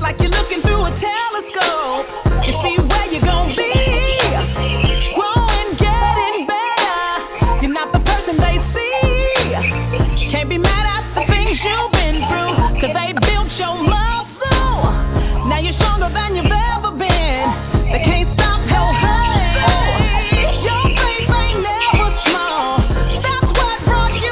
like you're looking through a telescope. You see where you're gonna be. Growing, getting better. You're not the person they see. Can't be mad at the things you've been through, 'cause they built your muscle. Now you're stronger than you've ever been. They can't stop your hustle. Your faith ain't never small. That's what brought you.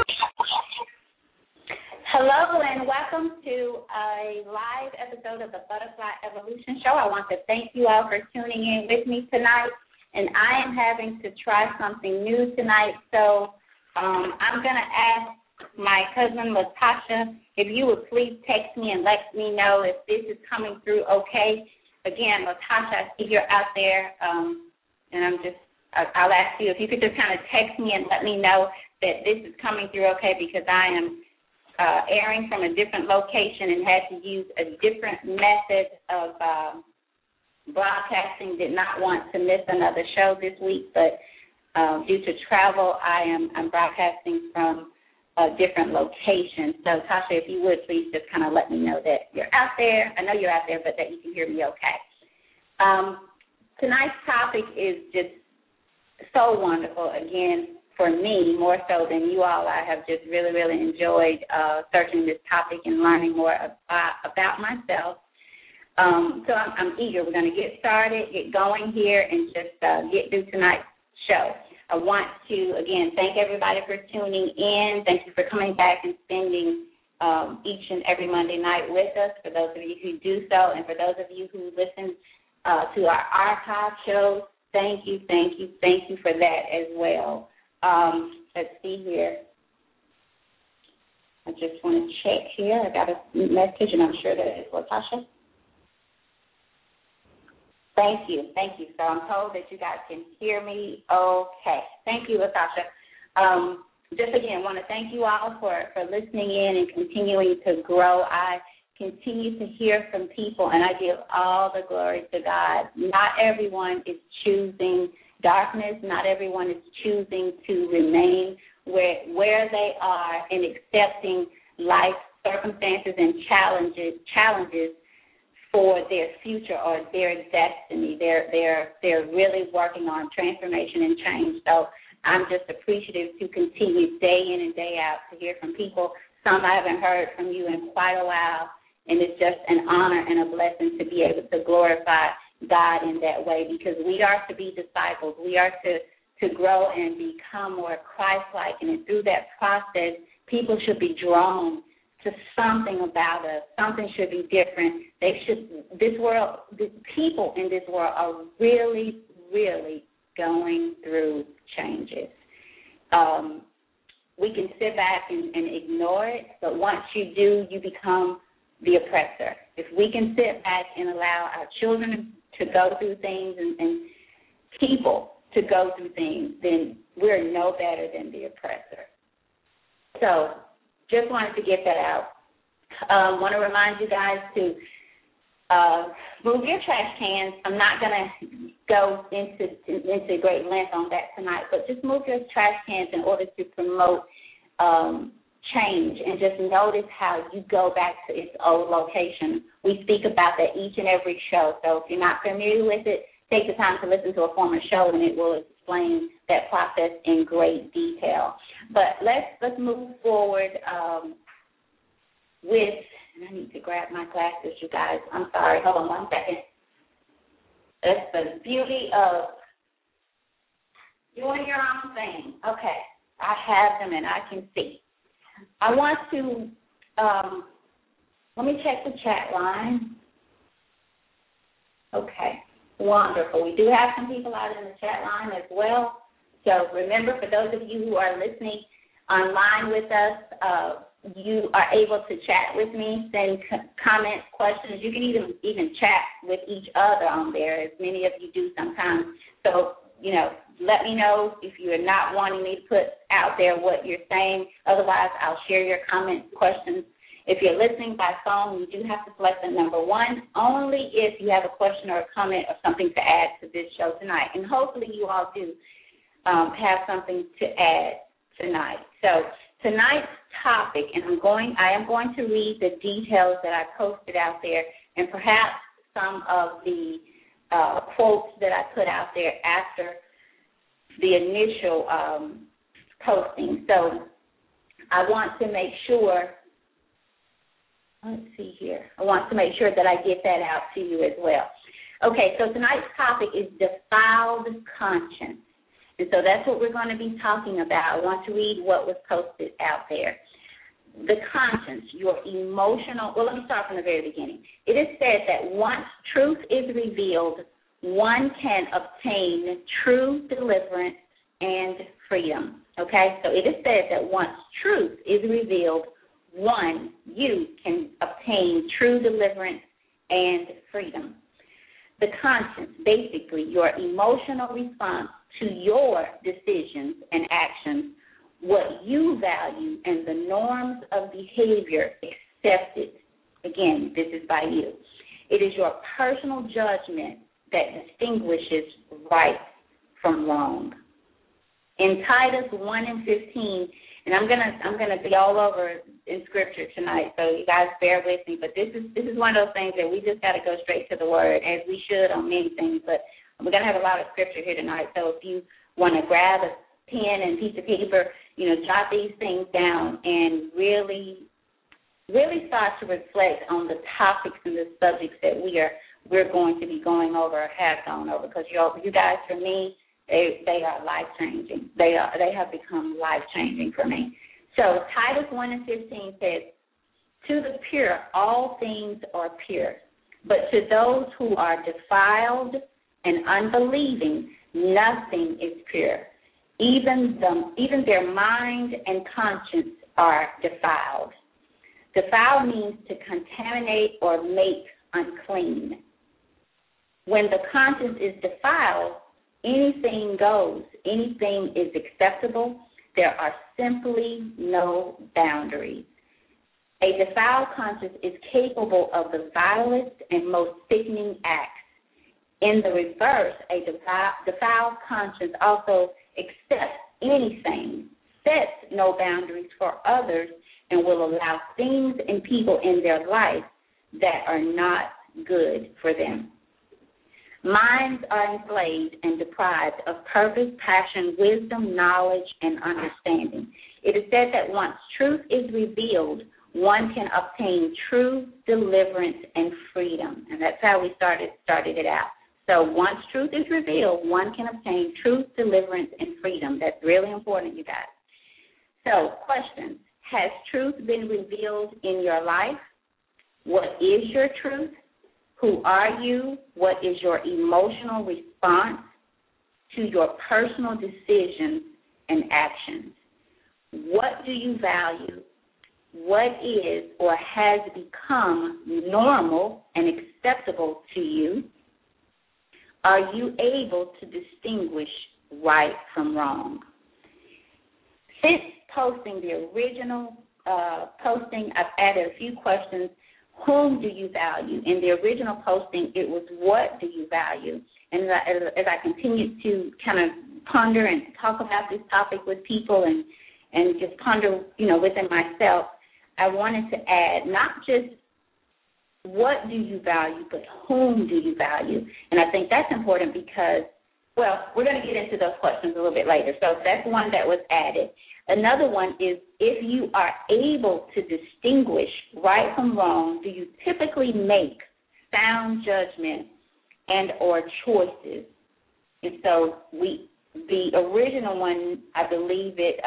Hello and welcome to a live episode of the Butterfly Evolution Show. I want to thank you all for tuning in with me tonight. And I am having to try something new tonight, so I'm going to ask my cousin Latasha if you would please text me and let me know if this is coming through okay. Again, Latasha, I see you're out there, and I'll ask you if you could just kind of text me and let me know that this is coming through okay, because I am airing from a different location and had to use a different method of broadcasting. Did not want to miss another show this week, but due to travel, I'm broadcasting from a different location. So, Tasha, if you would, please just kind of let me know that you're out there. I know you're out there, but that you can hear me okay. Tonight's topic is just so wonderful. Again, for me, more so than you all, I have just really, really enjoyed searching this topic and learning more about myself. So I'm eager. We're going to get started, get going here, and just get through tonight's show. I want to, again, thank everybody for tuning in. Thank you for coming back and spending each and every Monday night with us, for those of you who do so, and for those of you who listen to our archive shows, thank you for that as well. Let's see here. I just want to check here. I got a message, and I'm sure that it's Latasha. Thank you. So I'm told that you guys can hear me okay. Thank you, Latasha. Just again, want to thank you all for listening in and continuing to grow. I continue to hear from people, and I give all the glory to God. Not everyone is choosing darkness. Not everyone is choosing to remain where they are and accepting life circumstances and challenges for their future or their destiny. They're really working on transformation and change. So I'm just appreciative to continue day in and day out to hear from people. Some I haven't heard from you in quite a while, and it's just an honor and a blessing to be able to glorify God in that way, because we are to be disciples. We are to grow and become more Christ-like, and through that process, people should be drawn to something about us. Something should be different. The people in this world are really, really going through changes. We can sit back and ignore it, but once you do, you become the oppressor. If we can sit back and allow our children to go through things and people to go through things, then we're no better than the oppressor. So just wanted to get that out. Want to remind you guys to move your trash cans. I'm not going to go into great length on that tonight, but just move your trash cans in order to promote change, and just notice how you go back to its old location. We speak about that each and every show, so if you're not familiar with it, take the time to listen to a former show, and it will explain that process in great detail. But let's move forward with, and I need to grab my glasses, you guys. I'm sorry. Hold on one second. That's the beauty of doing your own thing. Okay, I have them, and I can see. I want to, let me check the chat line. Okay, wonderful. We do have some people out in the chat line as well. So remember, for those of you who are listening online with us, you are able to chat with me, send comments, questions. You can even chat with each other on there, as many of you do sometimes. So, let me know if you're not wanting me to put out there what you're saying. Otherwise, I'll share your comments, questions. If you're listening by phone, you do have to select the number 1, only if you have a question or a comment or something to add to this show tonight. And hopefully you all do have something to add tonight. So tonight's topic, and I am going to read the details that I posted out there, and perhaps some of the quotes that I put out there after the initial posting. So I want to make sure, let's see here, I want to make sure that I get that out to you as well. Okay, so tonight's topic is defiled conscience. And so that's what we're going to be talking about. I want to read what was posted out there. The conscience, your emotional, well, let me start from the very beginning. It is said that once truth is revealed, one can obtain true deliverance and freedom. Okay, so it is said that once truth is revealed, you can obtain true deliverance and freedom. The conscience, basically, your emotional response to your decisions and actions, what you value, and the norms of behavior accepted. Again, this is by you. It is your personal judgment that distinguishes right from wrong. In Titus 1:15, and I'm gonna be all over in Scripture tonight, so you guys bear with me. But this is one of those things that we just got to go straight to the Word, as we should on many things. But we're gonna have a lot of Scripture here tonight, so if you want to grab a pen and piece of paper, jot these things down and really start to reflect on the topics and the subjects that we're going to be going over or have gone over. Because you guys, for me, they are life-changing. They have become life-changing for me. So Titus 1:15 says, "To the pure, all things are pure. But to those who are defiled and unbelieving, nothing is pure. Even their mind and conscience are defiled." Defiled means to contaminate or make unclean. When the conscience is defiled, anything goes, anything is acceptable. There are simply no boundaries. A defiled conscience is capable of the vilest and most sickening acts. In the reverse, a defiled conscience also accepts anything, sets no boundaries for others, and will allow things and people in their life that are not good for them. Minds are enslaved and deprived of purpose, passion, wisdom, knowledge, and understanding. It is said that once truth is revealed, one can obtain true deliverance and freedom. And that's how we started it out. So once truth is revealed, one can obtain truth, deliverance, and freedom. That's really important, you guys. So, questions. Has truth been revealed in your life? What is your truth? Who are you? What is your emotional response to your personal decisions and actions? What do you value? What is or has become normal and acceptable to you? Are you able to distinguish right from wrong? Since posting the original posting, I've added a few questions. Whom do you value? In the original posting, it was what do you value? And as I continued to kind of ponder and talk about this topic with people and just ponder, within myself, I wanted to add not just what do you value, but whom do you value? And I think that's important because, well, we're going to get into those questions a little bit later. So that's one that was added. Another one is, if you are able to distinguish right from wrong, do you typically make sound judgment and or choices? And so the original one, I believe it,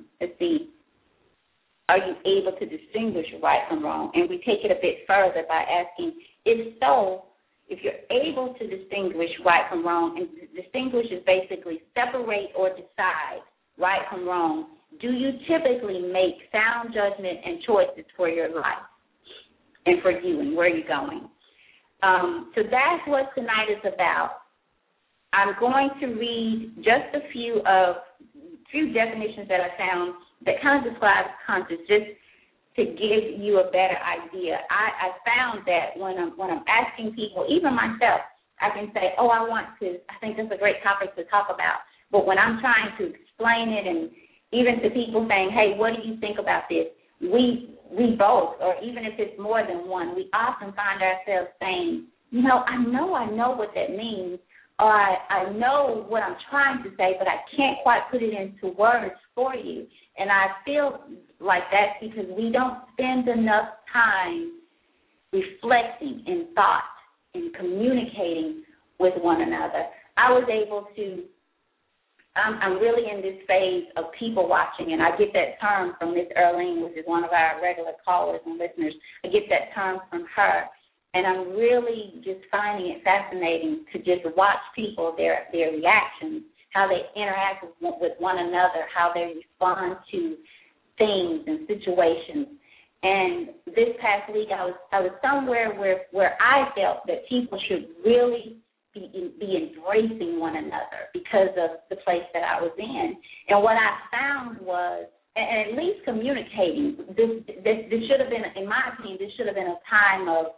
are you able to distinguish right from wrong? And we take it a bit further by asking, if so, if you're able to distinguish right from wrong, and distinguish is basically separate or decide right from wrong, do you typically make sound judgment and choices for your life and for you and where you're going? So that's what tonight is about. I'm going to read just a few definitions that I found that kind of describes conscience, just to give you a better idea. I found that when I'm asking people, even myself, I can say, I think that's a great topic to talk about. But when I'm trying to explain it and even to people saying, hey, what do you think about this? We both, or even if it's more than one, we often find ourselves saying, I know what that means, or I know what I'm trying to say, but I can't quite put it into words for you. And I feel like that's because we don't spend enough time reflecting in thought and communicating with one another. I was able to, I'm really in this phase of people watching, and I get that term from Miss Earlene, which is one of our regular callers and listeners. I get that term from her, and I'm really just finding it fascinating to just watch people, their reactions, how they interact with one another, how they respond to things and situations. And this past week, I was somewhere where I felt that people should really be embracing one another because of the place that I was in. And what I found was, and at least communicating, this should have been, in my opinion, this should have been a time of,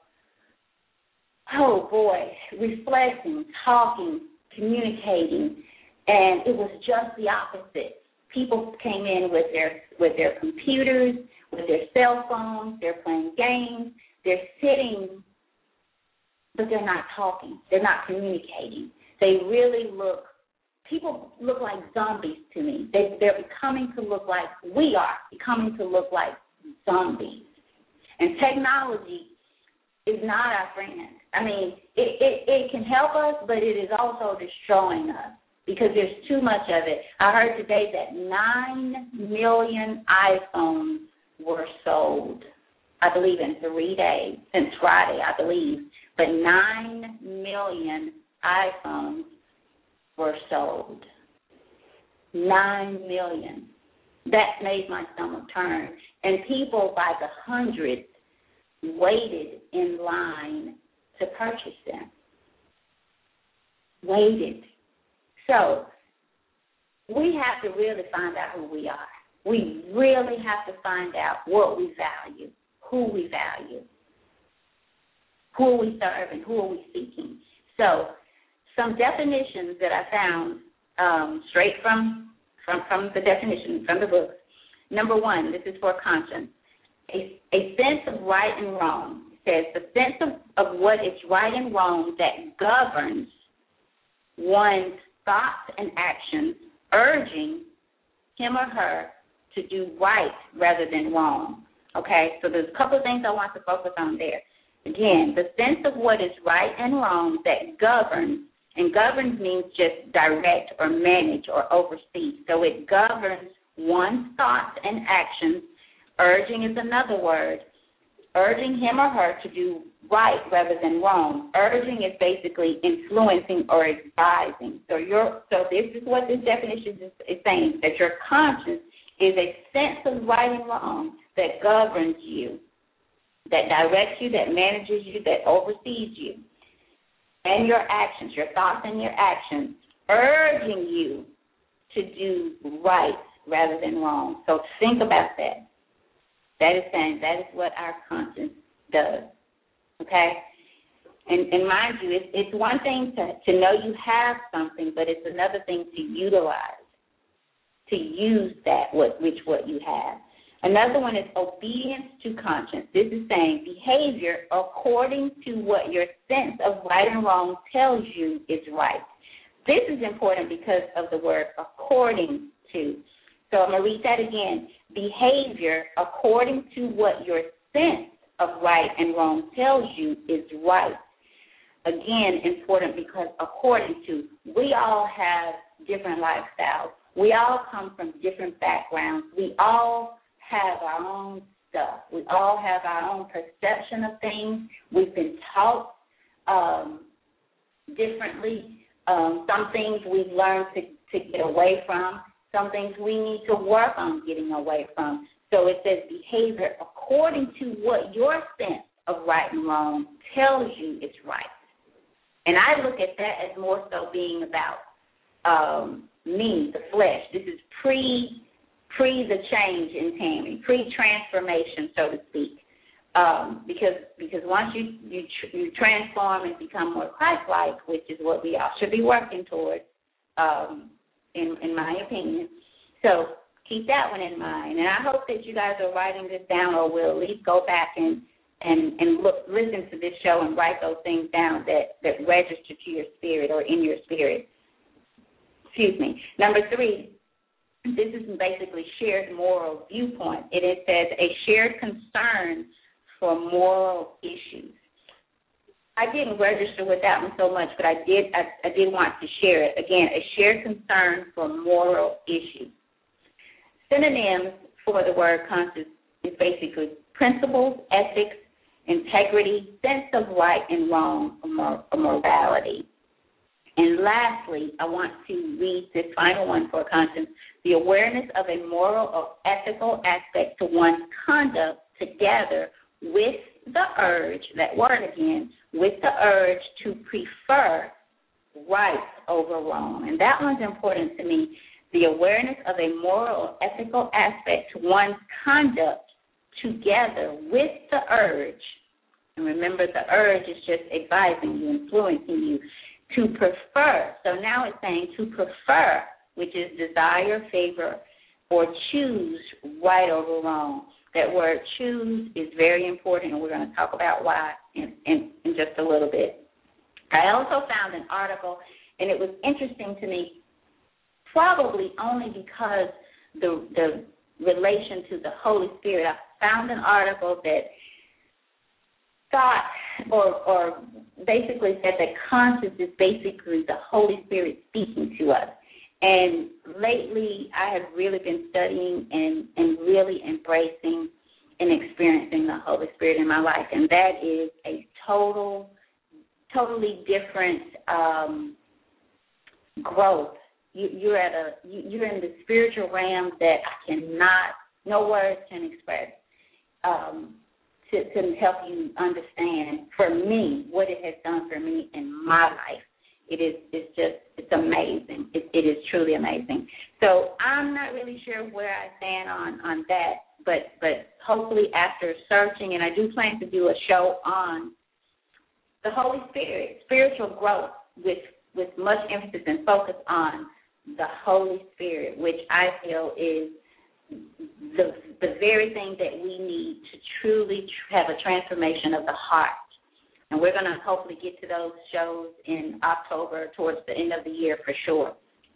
reflecting, talking, communicating, and it was just the opposite. People came in with their computers, with their cell phones, they're playing games, they're sitting, but they're not talking, they're not communicating. They really people look like zombies to me. They're becoming to look like we are, becoming to look like zombies. And technology is not our friend. I mean, it can help us, but it is also destroying us because there's too much of it. I heard today that 9 million iPhones were sold, I believe, in 3 days, since Friday, I believe. But 9 million iPhones were sold. 9 million. That made my stomach turn. And people by the hundreds waited in line to purchase them. Waited. So we have to really find out who we are. We really have to find out what we value, who we value, who are we serving, who are we seeking. So some definitions that I found straight from the definition, from the book. Number one, this is for conscience. A sense of right and wrong. It says the sense of what is right and wrong that governs one's thoughts and actions, urging him or her to do right rather than wrong. Okay, so there's a couple of things I want to focus on there. Again, the sense of what is right and wrong that governs, and governs means just direct or manage or oversee. So it governs one's thoughts and actions. Urging is another word. Urging him or her to do right rather than wrong. Urging is basically influencing or advising. So this is what this definition is saying, that your conscience is a sense of right and wrong that governs you, that directs you, that manages you, that oversees you. And your actions, your thoughts and your actions, urging you to do right rather than wrong. So think about that. That is saying that is what our conscience does, okay? And mind you, it's one thing to know you have something, but it's another thing to utilize, to use what you have. Another one is obedience to conscience. This is saying behavior according to what your sense of right and wrong tells you is right. This is important because of the word according to. So I'm going to read that again. Behavior according to what your sense of right and wrong tells you is right. Again, important because according to, we all have different lifestyles. We all come from different backgrounds. We all have our own stuff. We all have our own perception of things. We've been taught differently. Some things we've learned to get away from. Some things we need to work on getting away from. So it says behavior according to what your sense of right and wrong tells you is right. And I look at that as more so being about me, the flesh. This is pre the change in Tammy, pre-transformation, so to speak. Because once you transform and become more Christ-like, which is what we all should be working towards, in my opinion. So keep that one in mind. And I hope that you guys are writing this down, or will at least go back and listen to this show and write those things down that register to your spirit or in your spirit. Excuse me. Number 3, this is basically shared moral viewpoint. It says a shared concern for moral issues. I didn't register with that one so much, but I did want to share it. Again, a shared concern for moral issues. Synonyms for the word conscience is basically principles, ethics, integrity, sense of right and wrong, or morality. And lastly, I want to read this final one for conscience, the awareness of a moral or ethical aspect to one's conduct together with the urge, that word again, with the urge to prefer right over wrong. And that one's important to me, the awareness of a moral or ethical aspect to one's conduct together with the urge. And remember, the urge is just advising you, influencing you, to prefer. So now it's saying to prefer, which is desire, favor, or choose right over wrong. That word choose is very important, and we're going to talk about why in just a little bit. I also found an article, and it was interesting to me, probably only because the relation to the Holy Spirit. I found an article that thought or basically said that conscience is basically the Holy Spirit speaking to us. And lately I have really been studying and really embracing and experiencing the Holy Spirit in my life. And that is a totally different growth. You're in the spiritual realm that no words can express. To help you understand, for me, what it has done for me in my life. It's amazing. It is truly amazing. So I'm not really sure where I stand on that, but hopefully after searching, and I do plan to do a show on the Holy Spirit, spiritual growth, with much emphasis and focus on the Holy Spirit, which I feel is the very thing that we need to truly have a transformation of the heart. And we're going to hopefully get to those shows in October, towards the end of the year for sure.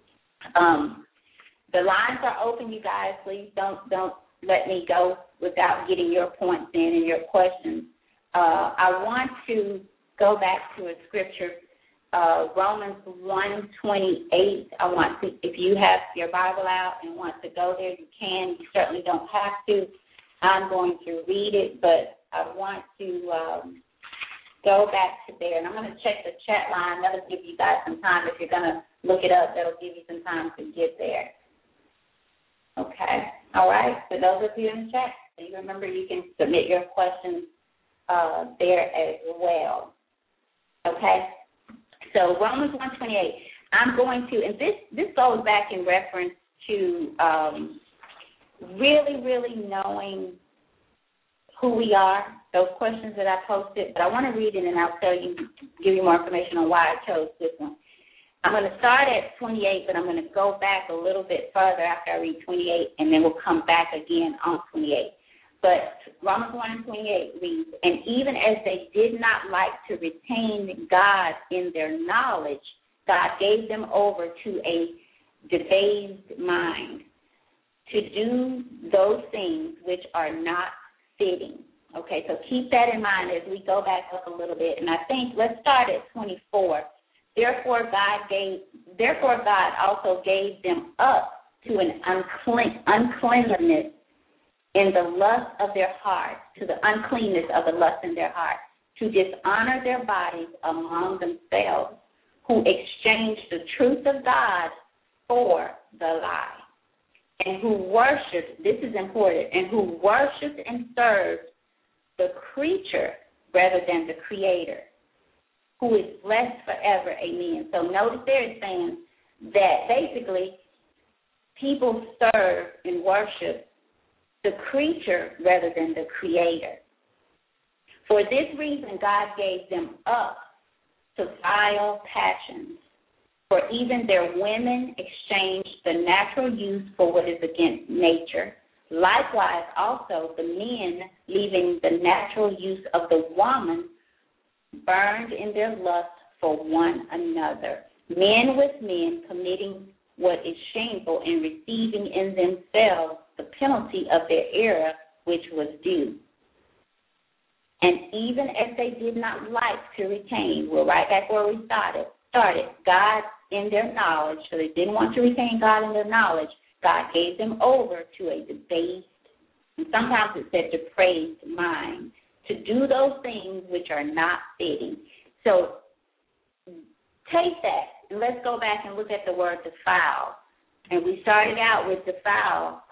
The lines are open, you guys. Please don't let me go without getting your points in and your questions. I want to go back to a scripture, Romans 1:28. I want to, if you have your Bible out and want to go there, you can. You certainly don't have to. I'm going to read it, but I want to go back to there. And I'm going to check the chat line. That'll give you guys some time. If you're going to look it up, that'll give you some time to get there. Okay. All right. For those of you in the chat, so you remember you can submit your questions there as well. Okay. So Romans 1:28. I'm going to, and this goes back in reference to really knowing who we are, those questions that I posted. But I want to read it, and I'll give you more information on why I chose this one. I'm going to start at 28, but I'm going to go back a little bit further after I read 28, and then we'll come back again on 28. But Romans 1:28 reads, and even as they did not like to retain God in their knowledge, God gave them over to a debased mind to do those things which are not fitting. Okay, so keep that in mind as we go back up a little bit. And I think let's start at 24. Therefore God also gave them up to an uncleanness in the lust of their heart, to the uncleanness of the lust in their heart, to dishonor their bodies among themselves, who exchanged the truth of God for the lie, and who worshipped, this is important, and who worshipped and served the creature rather than the Creator, who is blessed forever. Amen. So notice there it's saying that basically people serve and worship the creature rather than the Creator. For this reason, God gave them up to vile passions. For even their women exchanged the natural use for what is against nature. Likewise, also the men, leaving the natural use of the woman, burned in their lust for one another. Men with men, committing what is shameful and receiving in themselves the penalty of their error, which was due. And even as they did not like to retain, we're right back where we started, God in their knowledge, so they didn't want to retain God in their knowledge, God gave them over to a debased, and sometimes it said depraved mind, to do those things which are not fitting. So take that, and let's go back and look at the word defile. And we started out with defile,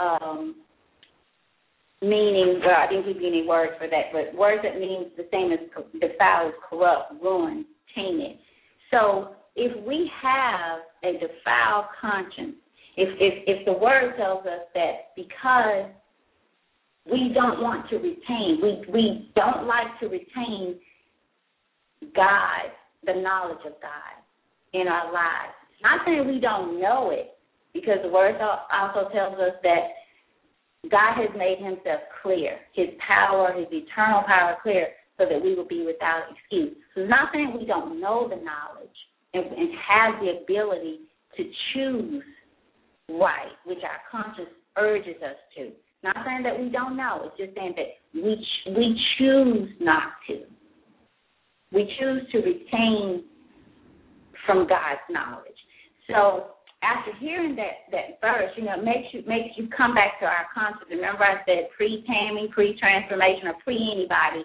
meaning, well, I didn't give you any words for that, but words that mean the same as defile is corrupt, ruined, tainted. So if we have a defiled conscience, if the word tells us that because we don't want to retain, we don't like to retain God, the knowledge of God in our lives. Not saying we don't know it, because the word also tells us that God has made himself clear, his power, his eternal power clear, so that we will be without excuse. So it's not saying we don't know the knowledge and have the ability to choose right, which our conscience urges us to. Not saying that we don't know. It's just saying that we choose not to. We choose to retain from God's knowledge. So after hearing that verse, it makes you come back to our conscience. Remember I said pre-taming, pre-transformation, or pre-anybody.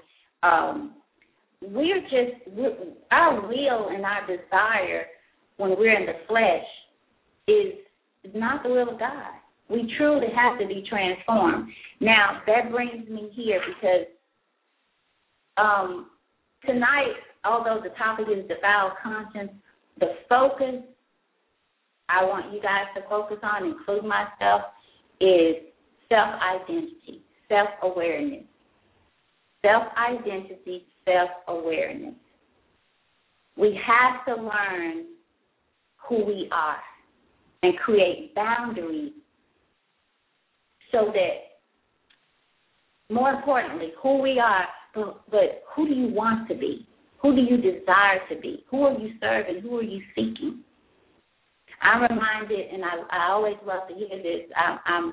Our will and our desire when we're in the flesh is not the will of God. We truly have to be transformed. Now, that brings me here because tonight, although the topic is defiled conscience, the focus I want you guys to focus on, including myself, is self-identity, self-awareness. Self-identity, self-awareness. We have to learn who we are and create boundaries so that, more importantly, who we are, but who do you want to be? Who do you desire to be? Who are you serving? Who are you seeking? I'm reminded, and I always love to hear this, I'm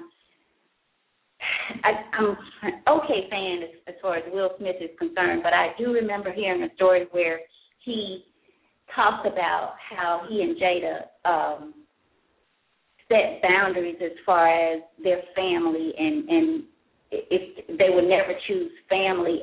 an okay fan as far as Will Smith is concerned, but I do remember hearing a story where he talked about how he and Jada set boundaries as far as their family, and if they would never choose family.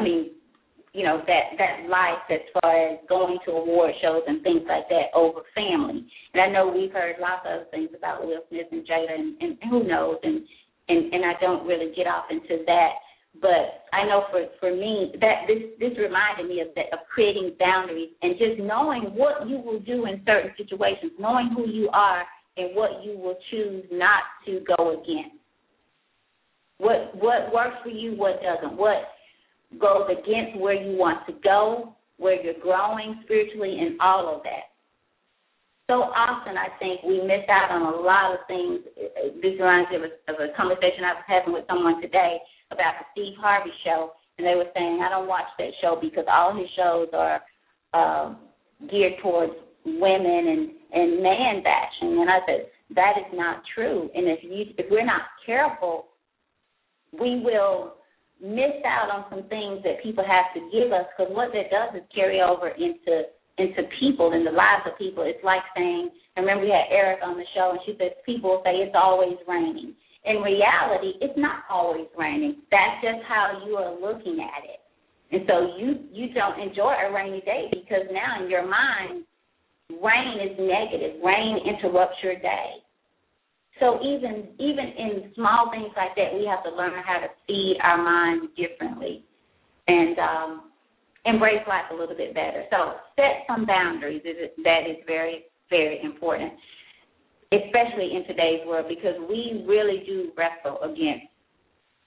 That life as far as going to award shows and things like that over family. And I know we've heard lots of other things about Will Smith and Jada, and who knows, and I don't really get off into that. But I know for me, that this reminded me of creating boundaries and just knowing what you will do in certain situations, knowing who you are and what you will choose not to go against. What works for you, what doesn't, what goes against where you want to go, where you're growing spiritually, and all of that. So often I think we miss out on a lot of things. This reminds me of a conversation I was having with someone today about the Steve Harvey show, and they were saying, I don't watch that show because all his shows are geared towards women and man bashing. And I said, that is not true. And if we're not careful, we will miss out on some things that people have to give us, because what that does is carry over into people, in the lives of people. It's like saying, I remember we had Eric on the show, and she said people say it's always raining. In reality, it's not always raining. That's just how you are looking at it. And so you don't enjoy a rainy day because now in your mind, rain is negative. Rain interrupts your day. So even in small things like that, we have to learn how to feed our minds differently and embrace life a little bit better. So set some boundaries. That is very, very important, especially in today's world, because we really do wrestle against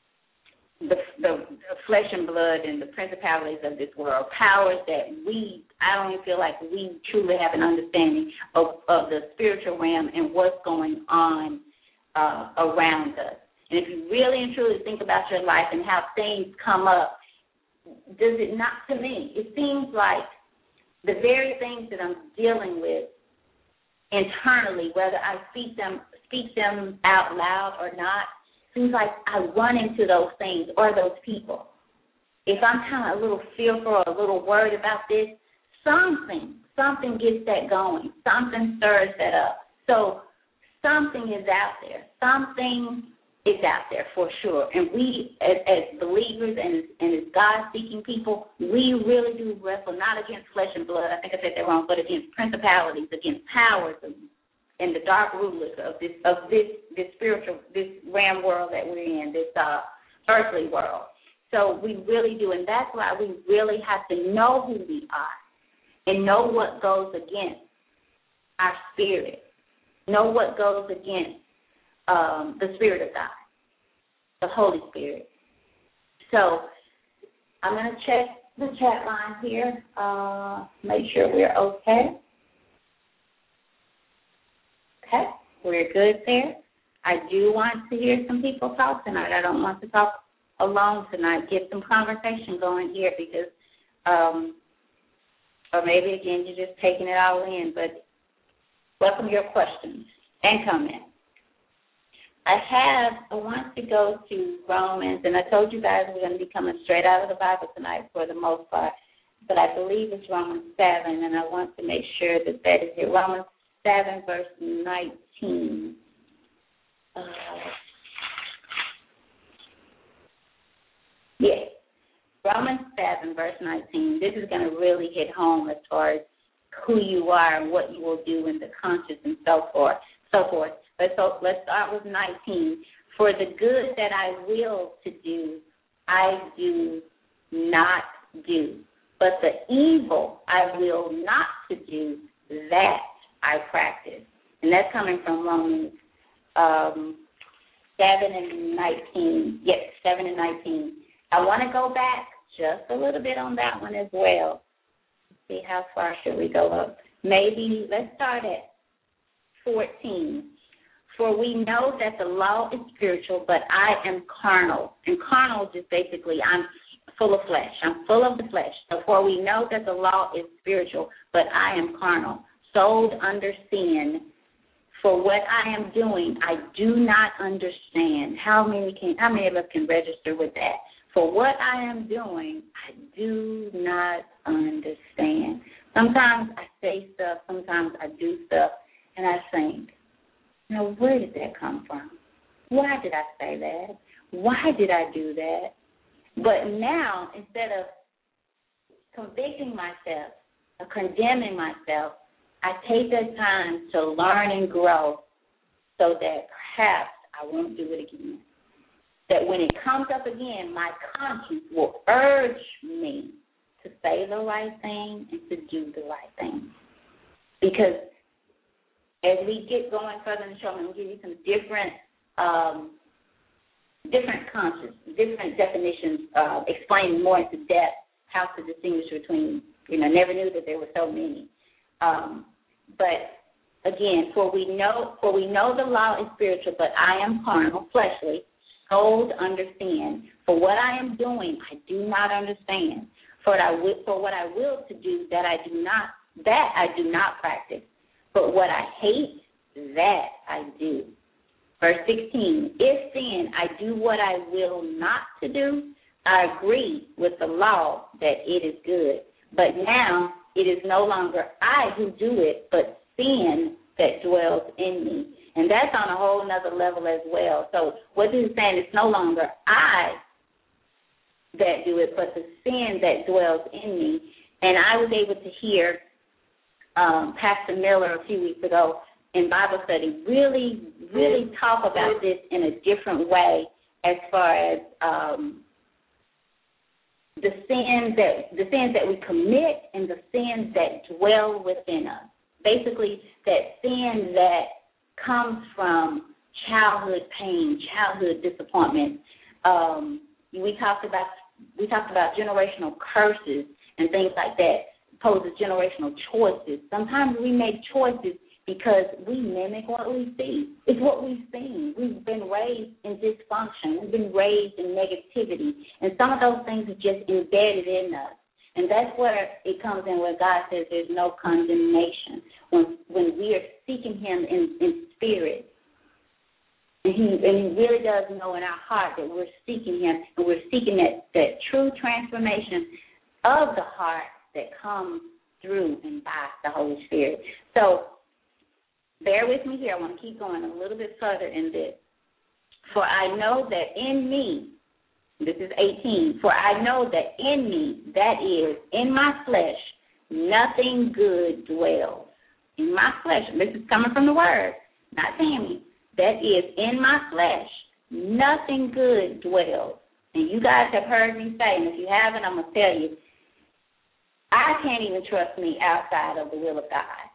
the flesh and blood and the principalities of this world, powers that we I don't even feel like we truly have an understanding of the spiritual realm and what's going on around us. And if you really and truly think about your life and how things come up, does it not, to me, it seems like the very things that I'm dealing with internally, whether I speak them out loud or not, seems like I run into those things or those people. If I'm kind of a little fearful or a little worried about this, something gets that going. Something stirs that up. So something is out there. Something is out there for sure. And we, as believers and as God-seeking people, we really do wrestle not against flesh and blood, I think I said that wrong, but against principalities, against powers, and the dark rulers of this spiritual, this realm world that we're in, this earthly world. So we really do, and that's why we really have to know who we are and know what goes against our spirit, know what goes against the Spirit of God, the Holy Spirit. So I'm going to check the chat line here, make sure we're okay. Okay, we're good there. I do want to hear some people talk tonight. I don't want to talk alone tonight. Get some conversation going here because, or maybe, again, you're just taking it all in, but welcome your questions and comments. I want to go to Romans, and I told you guys we're going to be coming straight out of the Bible tonight for the most part, but I believe it's Romans 7, and I want to make sure that that is it. Romans 7, verse 19. Yes, Romans 7, verse 19. This is going to really hit home as far as who you are and what you will do in the conscience and so forth. But so let's start with 19. For the good that I will to do, I do not do. But the evil I will not to do, that I practice. And that's coming from Romans 7 and 19. Yes, 7 and 19. I want to go back just a little bit on that one as well. Let's see, how far should we go up? Maybe let's start at 14. For we know that the law is spiritual, but I am carnal. And carnal just basically, I'm full of flesh. I'm full of the flesh. So for we know that the law is spiritual, but I am carnal, sold under sin. For what I am doing, I do not understand. How many of us can register with that? For what I am doing, I do not understand. Sometimes I say stuff, sometimes I do stuff, and I think, now, where did that come from? Why did I say that? Why did I do that? But now, instead of convicting myself or condemning myself, I take that time to learn and grow so that perhaps I won't do it again. That when it comes up again, my conscience will urge me to say the right thing and to do the right thing. Because as we get going further in the show, I'm going to give you some different conscience, different definitions, explaining more into depth how to distinguish between, never knew that there were so many. But again, for we know the law is spiritual, but I am carnal, fleshly, sold under sin. For what I am doing, I do not understand. For what I will to do, that I do not practice. But what I hate, that I do. Verse 16, if then I do what I will not to do, I agree with the law that it is good. But now it is no longer I who do it, but sin that dwells in me. And that's on a whole other level as well. So what this is saying, it's no longer I that do it, but the sin that dwells in me. And I was able to hear Pastor Miller a few weeks ago in Bible study really, really talk about this in a different way as far as the sins that we commit and the sins that dwell within us. Basically, that sin that comes from childhood pain, childhood disappointment. We talked about generational curses and things like that. poses generational choices. Sometimes we make choices because we mimic what we see. It's what we've seen. We've been raised in dysfunction. We've been raised in negativity. And some of those things are just embedded in us. And that's where it comes in where God says there's no condemnation. When we are seeking him in spirit, and he really does know in our heart that we're seeking him, and we're seeking that true transformation of the heart that comes through and by the Holy Spirit. So bear with me here. I want to keep going a little bit further in this. For I know that in me, this is 18, for I know that in me, that is, in my flesh, nothing good dwells. In my flesh, this is coming from the Word, not Tammy. That is, in my flesh, nothing good dwells. And you guys have heard me say, and if you haven't, I'm going to tell you, I can't even trust me outside of the will of God.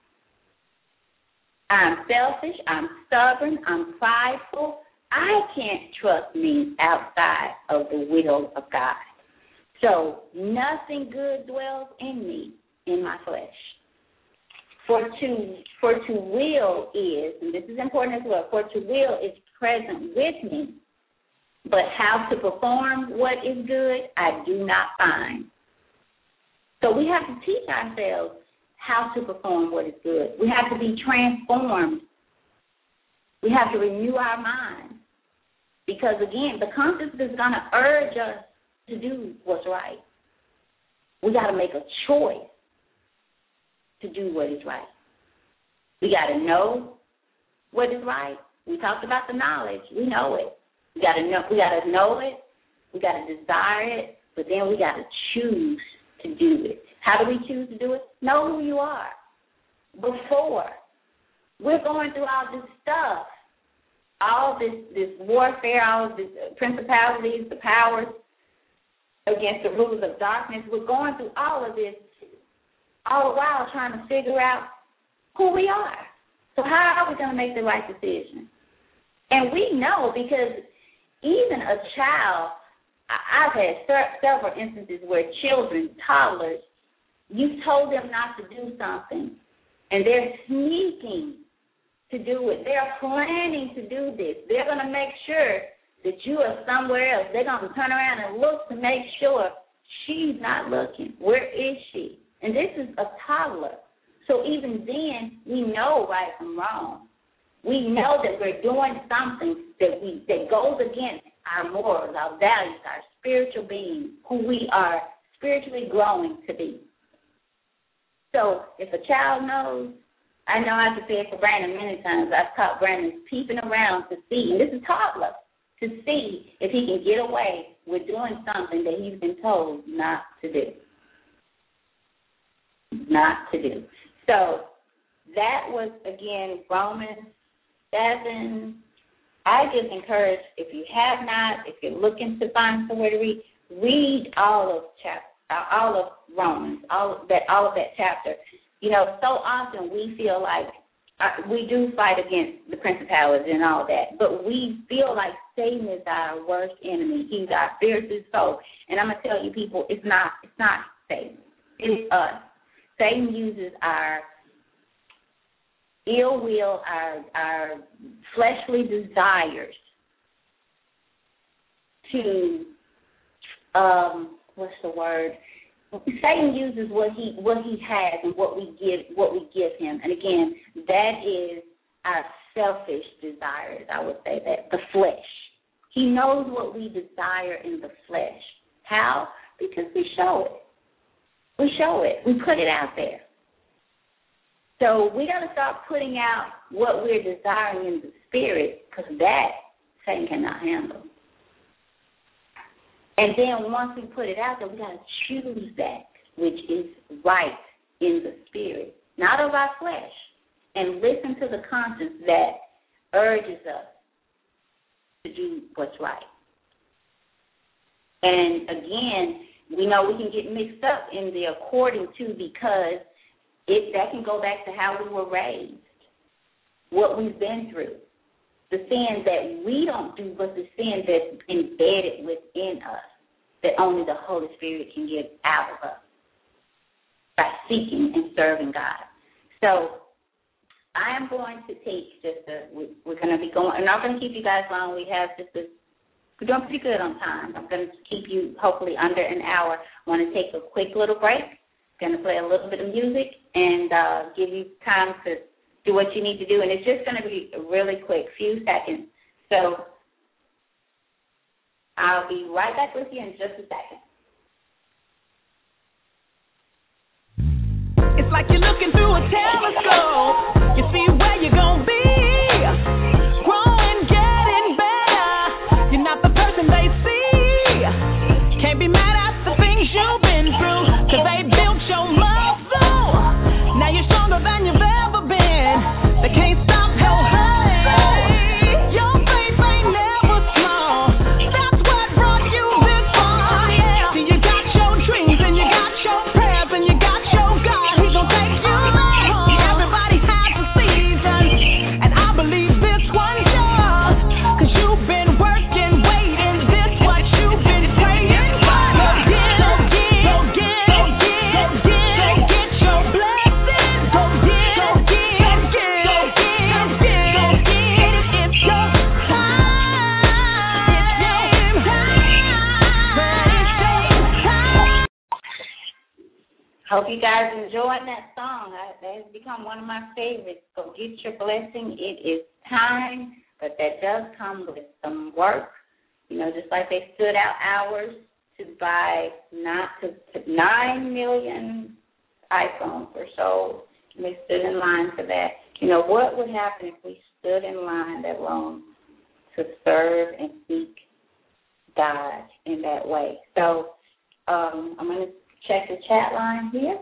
I'm selfish, I'm stubborn, I'm prideful. I can't trust me outside of the will of God. So nothing good dwells in me, in my flesh. For to will is, and this is important as well, for to will is present with me, but how to perform what is good, I do not find. So we have to teach ourselves how to perform what is good. We have to be transformed. We have to renew our minds. Because, again, the conscience is going to urge us to do what's right. We got to make a choice to do what is right. We got to know what is right. We talked about the knowledge. We know it. We got to know it. We got to desire it. But then we got to choose to do it. How do we choose to do it? Know who you are. Before. We're going through all this stuff. All this warfare, all of these principalities, the powers against the rulers of darkness. We're going through all of this all the while trying to figure out who we are. So how are we going to make the right decision? And we know because even a child, I've had several instances where children, toddlers, you told them not to do something, and they're sneaking to do it. They're planning to do this. They're going to make sure that you are somewhere else. They're going to turn around and look to make sure she's not looking. Where is she? And this is a toddler. So even then, we know right from wrong. We know that we're doing something that goes against our morals, our values, our spiritual being, who we are spiritually growing to be. So if a child knows, I know I have to say it for Brandon many times. I've caught Brandon peeping around to see, and this is toddler, to see if he can get away with doing something that he's been told not to do. Not to do. So that was, again, Romans 7. I just encourage, if you have not, if you're looking to find somewhere to read all of Romans, all of that chapter. You know, so often we feel like we do fight against the principalities and all that, but we feel like Satan is our worst enemy. He's our fiercest foe. And I'm going to tell you, people, it's not Satan. It's us. Satan uses our ill will, our fleshly desires to, what's the word? Satan uses what he has and what we give him. And again, that is our selfish desires, I would say that, the flesh. He knows what we desire in the flesh. How? Because we show it. We show it. We put it out there. So we got to start putting out what we're desiring in the spirit, because that Satan cannot handle. And then once we put it out there, we got to choose that which is right in the spirit, not of our flesh, and listen to the conscience that urges us to do what's right. And again, we know we can get mixed up in the according to, because that can go back to how we were raised, what we've been through, the sin that we don't do, but the sin that's embedded within us that only the Holy Spirit can get out of us. by seeking and serving God. So I am going to take we're going to be going, I'm not going to keep you guys long. We're doing pretty good on time. I'm going to keep you hopefully under an hour. I want to take a quick little break. Going to play a little bit of music and give you time to do what you need to do. And it's just going to be a really quick, few seconds. So I'll be right back with you in just a second. It's like you're looking through a telescope. You see where you're going to be. Growing, getting better. You're not the person they see. Can't be mad at the things you've been through, 'cause they built your muscle. Now you're stronger than you've ever been. They can't stop your hustle. Your faith ain't never small. That's what brought you this far. Yeah. See, you got your dreams and you got your prayers and you got your God. He's gonna take you there. Everybody has a season, and I believe this one's yours, 'cause you've been working, waiting. This what you've been praying for. So get your blessings. So get. It's your time. Hope you guys enjoyed that song. That has become one of my favorites. Go get your blessing. It is time, but that does come with some work. You know, just like they stood out hours to buy 9 million iPhones or so. And they stood in line for that. You know, what would happen if we stood in line that long to serve and seek God in that way? So I'm going to check the chat line here.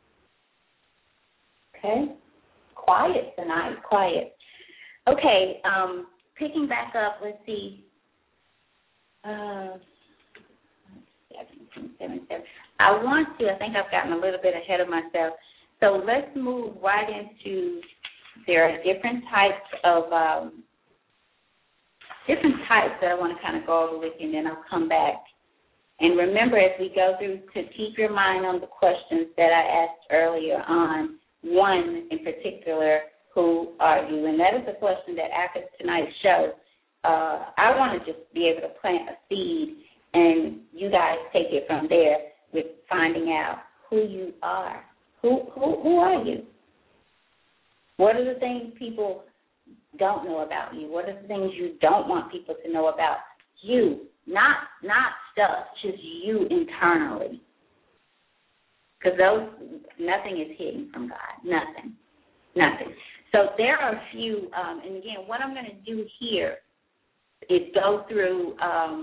Okay. Quiet tonight, quiet. Okay, picking back up, let's see. 7. I think I've gotten a little bit ahead of myself. So let's move right into, there are different types that I want to kind of go over with you, and then I'll come back. And remember, as we go through, to keep your mind on the questions that I asked earlier on, one in particular, who are you? And that is a question that after tonight's show, I want to just be able to plant a seed, and you guys take it from there with finding out who you are. Who are you? What are the things people don't know about you? What are the things you don't want people to know about you? Not stuff, just you internally. Because nothing is hidden from God. Nothing. So there are a few, and again, what I'm going to do here is go through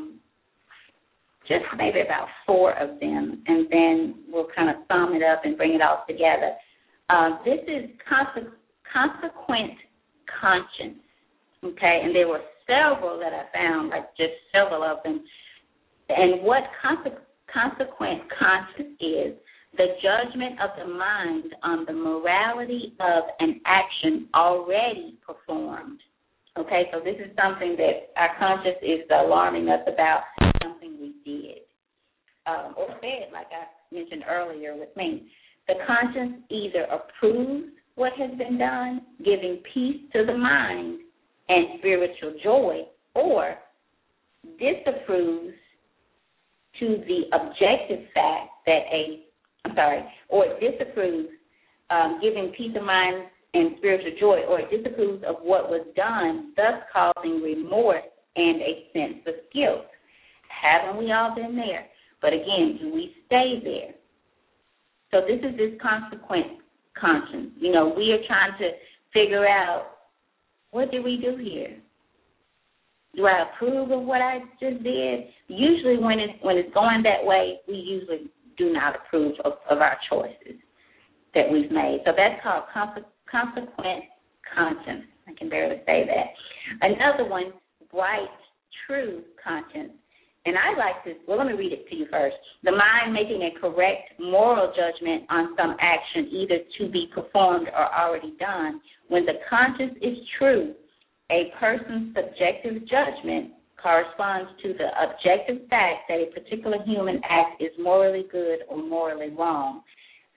just maybe about 4 of them, and then we'll kind of sum it up and bring it all together. This is consequent conscience, okay? And there were several that I found, like just several of them. And what consequent conscience is, the judgment of the mind on the morality of an action already performed. Okay, so this is something that our conscience is alarming us about, something we did or said, like I mentioned earlier with me. The conscience either approves what has been done, giving peace to the mind and spiritual joy, or disapproves to the objective fact that disapproves giving peace of mind and spiritual joy, or it disapproves of what was done, thus causing remorse and a sense of guilt. Haven't we all been there? But again, do we stay there? So this is this consequent conscience. You know, we are trying to figure out, what did we do here? Do I approve of what I just did? Usually when it's going that way, we usually do not approve of our choices that we've made. So that's called consequent conscience. I can barely say that. Another one, bright, true conscience. And I like this. Well, let me read it to you first. The mind making a correct moral judgment on some action, either to be performed or already done. When the conscience is true, a person's subjective judgment corresponds to the objective fact that a particular human act is morally good or morally wrong.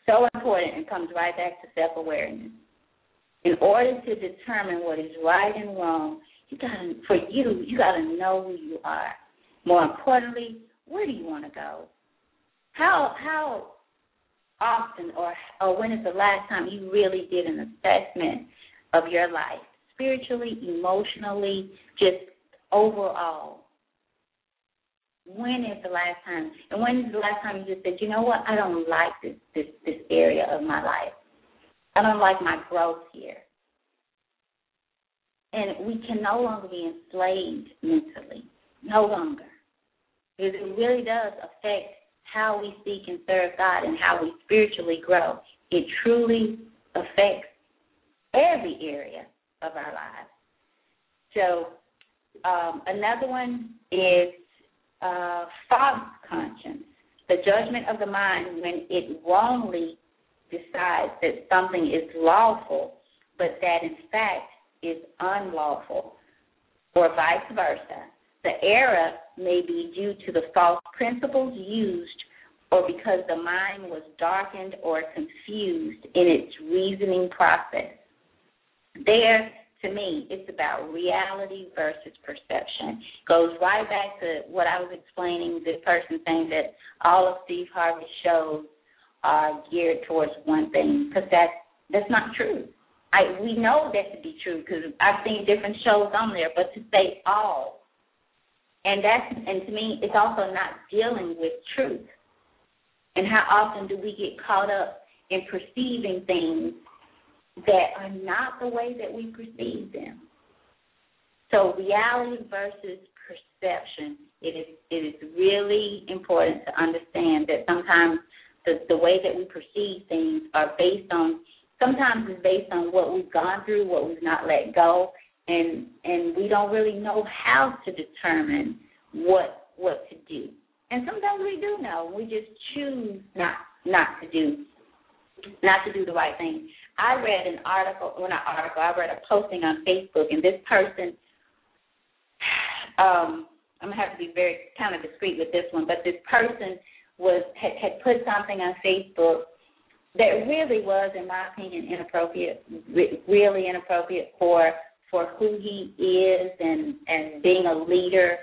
So important, and comes right back to self-awareness. In order to determine what is right and wrong, you got to know who you are. More importantly, where do you want to go? How often or when is the last time you really did an assessment of your life, spiritually, emotionally, just overall? When is the last time? And when is the last time you just said, you know what, I don't like this area of my life. I don't like my growth here. And we can no longer be enslaved mentally, no longer. Because it really does affect how we seek and serve God and how we spiritually grow. It truly affects every area of our lives. So another one is false conscience, the judgment of the mind when it wrongly decides that something is lawful, but that in fact is unlawful, or vice versa. The error may be due to the false principles used or because the mind was darkened or confused in its reasoning process. There, to me, it's about reality versus perception. Goes right back to what I was explaining, this person saying that all of Steve Harvey's shows are geared towards one thing, because that's not true. We know that to be true because I've seen different shows on there, but to say all, and to me, it's also not dealing with truth. And how often do we get caught up in perceiving things that are not the way that we perceive them? So reality versus perception. It is really important to understand that sometimes the way that we perceive things are sometimes it's based on what we've gone through, what we've not let go, and we don't really know how to determine what to do. And sometimes we do know. We just choose not to do the right thing. I read I read a posting on Facebook, and this person, I'm going to have to be very kind of discreet with this one, but this person had put something on Facebook that really was, in my opinion, inappropriate, really inappropriate for who he is and being a leader.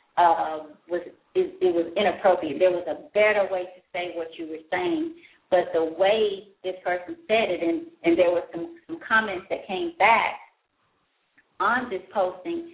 It was inappropriate. There was a better way to say what you were saying, but the way this person said it, and there were some comments that came back on this posting,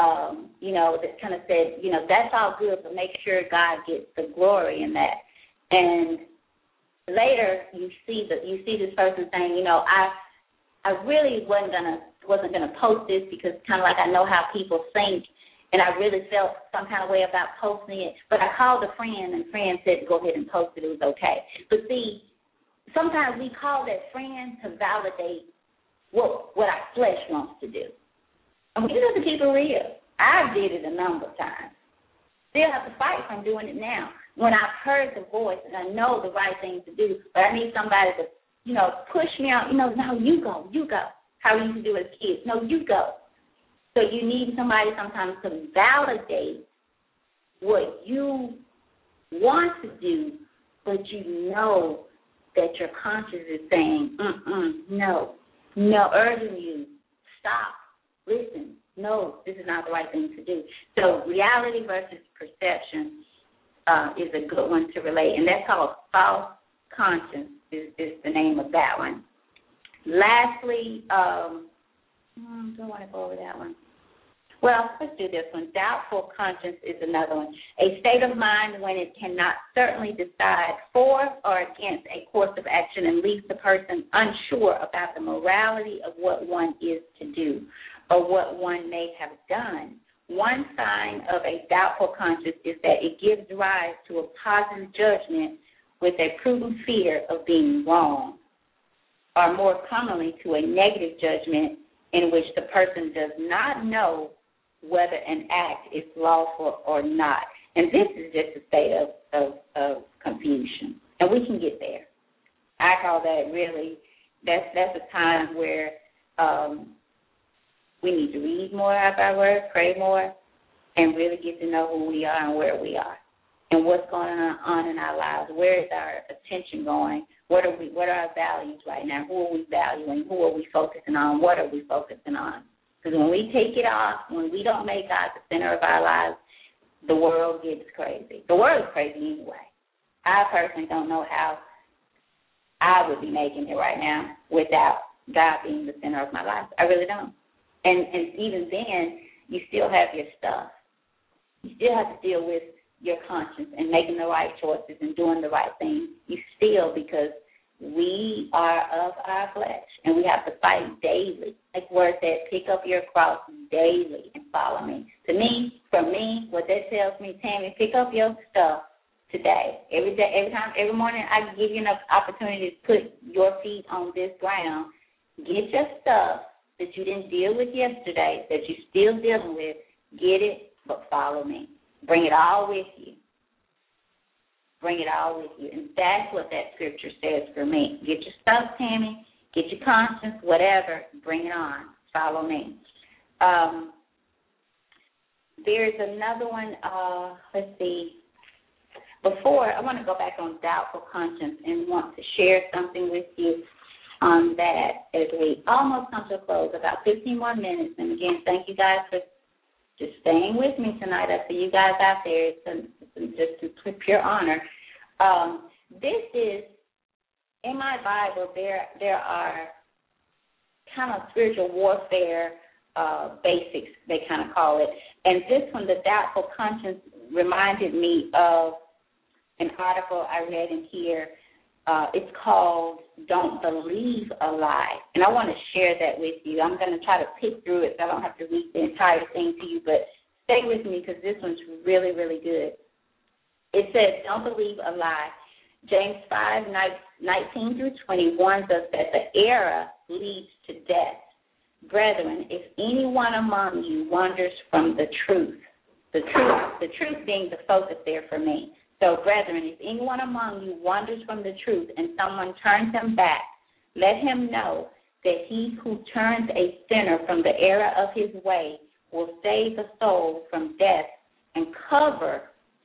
that kind of said, that's all good, but make sure God gets the glory in that. And later, you see this person saying, I really wasn't gonna post this because kind of like I know how people think, and I really felt some kind of way about posting it. But I called a friend, and friend said, go ahead and post it. It was okay. But see, sometimes we call that friend to validate what our flesh wants to do. And we just have to keep it real. I did it a number of times. Still have to fight from doing it now. When I've heard the voice and I know the right thing to do, but I need somebody to, push me out. No, you go. How we used to do as kids. No, you go. So you need somebody sometimes to validate what you want to do, but you know that your conscience is saying, no, urging you, stop, listen, no, this is not the right thing to do. So reality versus perception is a good one to relate, and that's called false conscience is the name of that one. Lastly, don't want to go over that one. Well, let's do this one. Doubtful conscience is another one. A state of mind when it cannot certainly decide for or against a course of action and leaves the person unsure about the morality of what one is to do or what one may have done. One sign of a doubtful conscience is that it gives rise to a positive judgment with a prudent fear of being wrong, or more commonly to a negative judgment in which the person does not know whether an act is lawful or not. And this is just a state of confusion. And we can get there. I call that really, that's a time where we need to read more of our word, pray more, and really get to know who we are and where we are and what's going on in our lives. Where is our attention going? What are our values right now? Who are we valuing? Who are we focusing on? What are we focusing on? Because when we take it off, when we don't make God the center of our lives, the world gets crazy. The world is crazy anyway. I personally don't know how I would be making it right now without God being the center of my life. I really don't. And even then, you still have your stuff. You still have to deal with your conscience and making the right choices and doing the right thing. You still, because we are of our flesh, and we have to fight daily. Like the word said, pick up your cross daily and follow me. To me, from me, what that tells me, Tammy, pick up your stuff today. Every day, every time, every morning, I can give you enough opportunity to put your feet on this ground. Get your stuff that you didn't deal with yesterday, that you're still dealing with. Get it, but follow me. Bring it all with you. Bring it all with you. And that's what that scripture says for me. Get your stuff, Tammy. Get your conscience, whatever. Bring it on. Follow me. There's another one. Let's see. Before, I want to go back on doubtful conscience and want to share something with you on that as we almost come to a close. About 15 more minutes. And, again, thank you guys for just staying with me tonight. I see you guys out there. It's just a pure honor. This is, in my Bible, there are kind of spiritual warfare basics, they kind of call it. And this one, the doubtful conscience, reminded me of an article I read in here. It's called Don't Believe a Lie. And I want to share that with you. I'm going to try to pick through it so I don't have to read the entire thing to you, but stay with me because this one's really, really good. It says, don't believe a lie. James 5:19 through 20 warns us that the error leads to death. Brethren, if anyone among you wanders from the truth being the focus there for me. So, brethren, if anyone among you wanders from the truth and someone turns him back, let him know that he who turns a sinner from the error of his way will save a soul from death and cover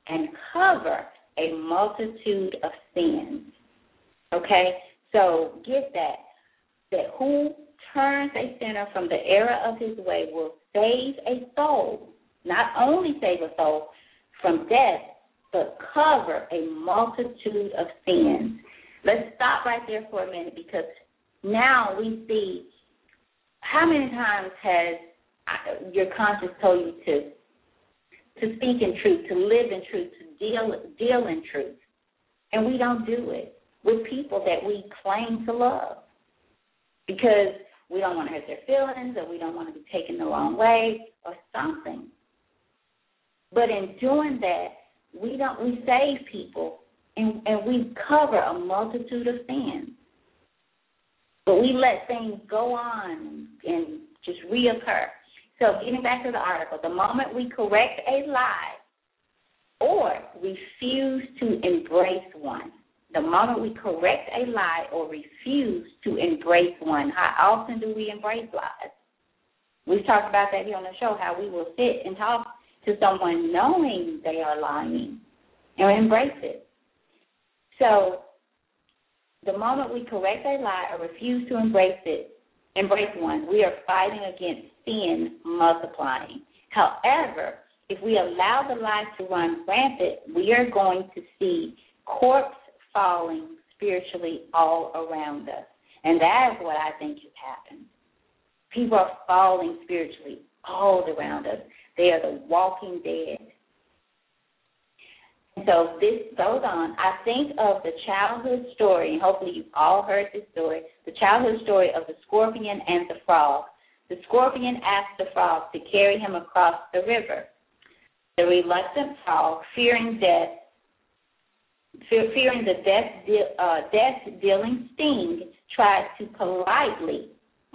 a multitude of sins. Okay? So get that who turns a sinner from the error of his way will save a soul, not only save a soul from death, but cover a multitude of sins. Let's stop right there for a minute because now we see how many times has your conscience told you to speak in truth, to live in truth, to deal in truth. And we don't do it with people that we claim to love because we don't want to hurt their feelings or we don't want to be taken the wrong way or something. But in doing that, we save people and we cover a multitude of sins. But we let things go on and just reoccur. So getting back to the article, the moment we correct a lie or refuse to embrace one, the moment we correct a lie or refuse to embrace one, how often do we embrace lies? We've talked about that here on the show, how we will sit and talk to someone knowing they are lying and embrace it. So the moment we correct a lie or refuse to embrace one, we are fighting against sin multiplying. However, if we allow the lie to run rampant, we are going to see corpse falling spiritually all around us. And that is what I think has happened. People are falling spiritually all around us. They are the walking dead. And so this goes on. I think of the childhood story, and hopefully you've all heard this story, the childhood story of the scorpion and the frog. The scorpion asked the frog to carry him across the river. The reluctant frog, fearing the death-dealing sting, tried to politely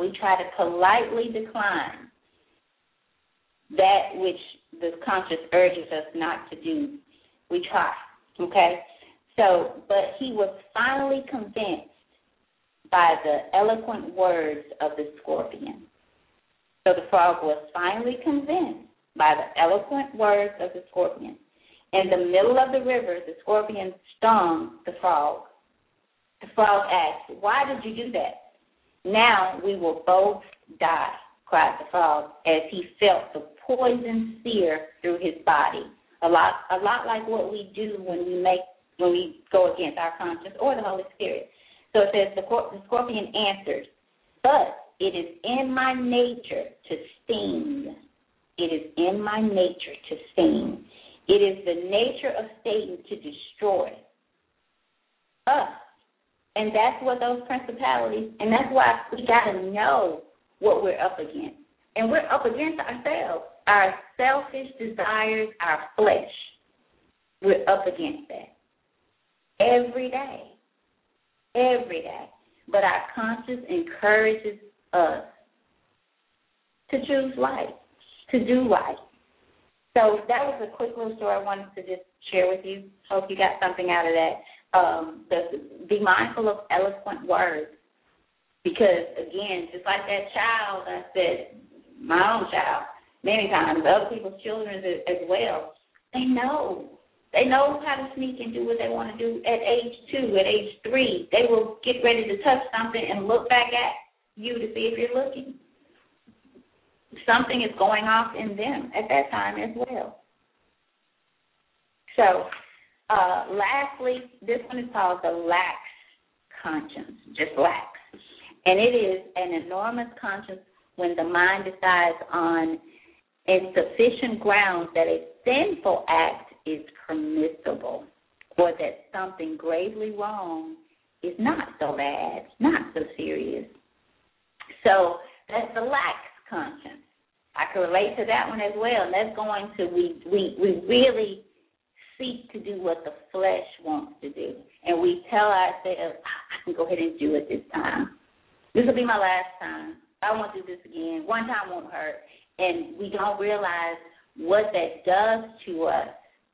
decline that which the conscience urges us not to do. We try, okay? So, but he was finally convinced by the eloquent words of the scorpion. So the frog was finally convinced by the eloquent words of the scorpion. In the middle of the river, the scorpion stung the frog. The frog asked, "Why did you do that?" "Now we will both die," cried the frog, as he felt the poison sear through his body. A lot like what we do when we go against our conscience or the Holy Spirit. So it says, the scorpion answered, "But it is in my nature to sting. It is in my nature to sting. It is the nature of Satan to destroy us." And that's what those principalities, and that's why we got to know what we're up against. And we're up against ourselves, our selfish desires, our flesh. We're up against that every day. Every day. But our conscience encourages us to choose right, to do right. So that was a quick little story I wanted to just share with you. Hope you got something out of that. Be mindful of eloquent words. Because, again, just like that child, I said, my own child, many times, other people's children as well, they know. They know how to sneak and do what they want to do at age 2, at age 3. They will get ready to touch something and look back at you to see if you're looking. Something is going off in them at that time as well. So, lastly, this one is called the lax conscience, just lax. And it is an enormous conscience when the mind decides on insufficient grounds that a sinful act is permissible or that something gravely wrong is not so bad, not so serious. So that's the lax conscience. I can relate to that one as well. And that's going to, we really seek to do what the flesh wants to do. And we tell ourselves, I can go ahead and do it this time. This will be my last time. I won't do this again. One time won't hurt. And we don't realize what that does to us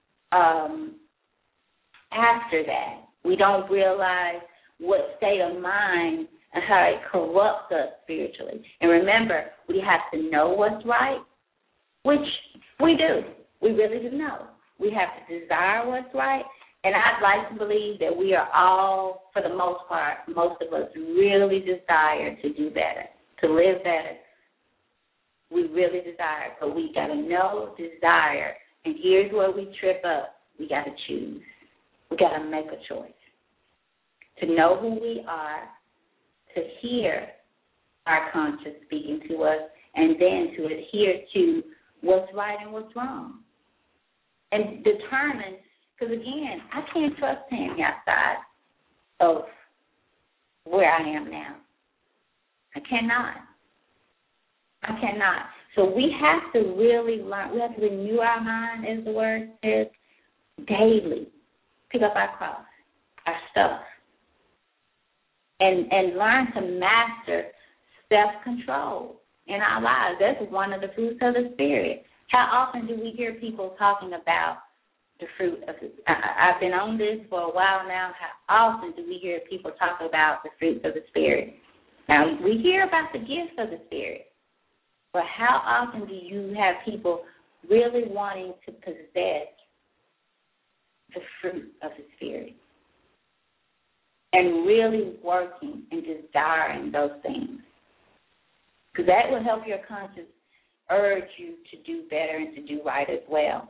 after that. We don't realize what state of mind and how it corrupts us spiritually. And remember, we have to know what's right, which we do. We really do know. We have to desire what's right. And I'd like to believe that we are all, for the most part, most of us really desire to do better, to live better. We really desire, but we got to know desire. And here's where we trip up. We got to choose. We got to make a choice. To know who we are, to hear our conscience speaking to us, and then to adhere to what's right and what's wrong. And determine, because again, I can't trust him outside of where I am now. I cannot. So we have to really learn, we have to renew our mind, as the word says, daily. Pick up our cross, our stuff, and learn to master self-control in our lives. That's one of the fruits of the Spirit. How often do we hear people talking about the fruit of the Spirit? I've been on this for a while now. How often do we hear people talk about the fruits of the Spirit? Now, we hear about the gifts of the Spirit, but how often do you have people really wanting to possess the fruit of the Spirit and really working and desiring those things? Because that will help your conscience urge you to do better and to do right as well.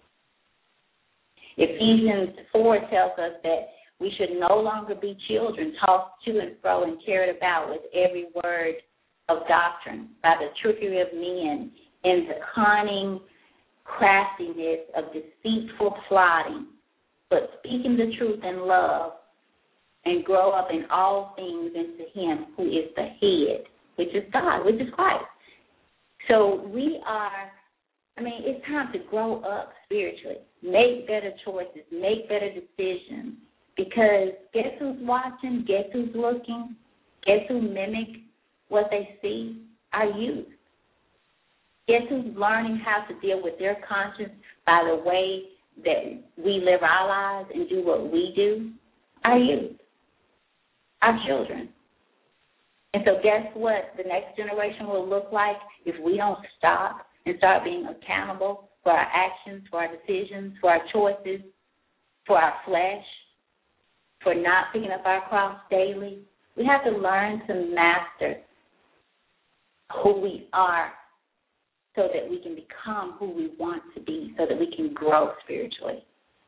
Ephesians 4 tells us that we should no longer be children tossed to and fro and carried about with every word of doctrine by the trickery of men and the cunning craftiness of deceitful plotting, but speaking the truth in love, and grow up in all things into him who is the head, which is God, which is Christ. So it's time to grow up spiritually, make better choices, make better decisions, because guess who's watching, guess who's looking, guess who mimic what they see? Our youth. Guess who's learning how to deal with their conscience by the way that we live our lives and do what we do? Our youth, our children. And so guess what the next generation will look like if we don't stop and start being accountable for our actions, for our decisions, for our choices, for our flesh? for not picking up our cross daily. We have to learn to master who we are so that we can become who we want to be, so that we can grow spiritually.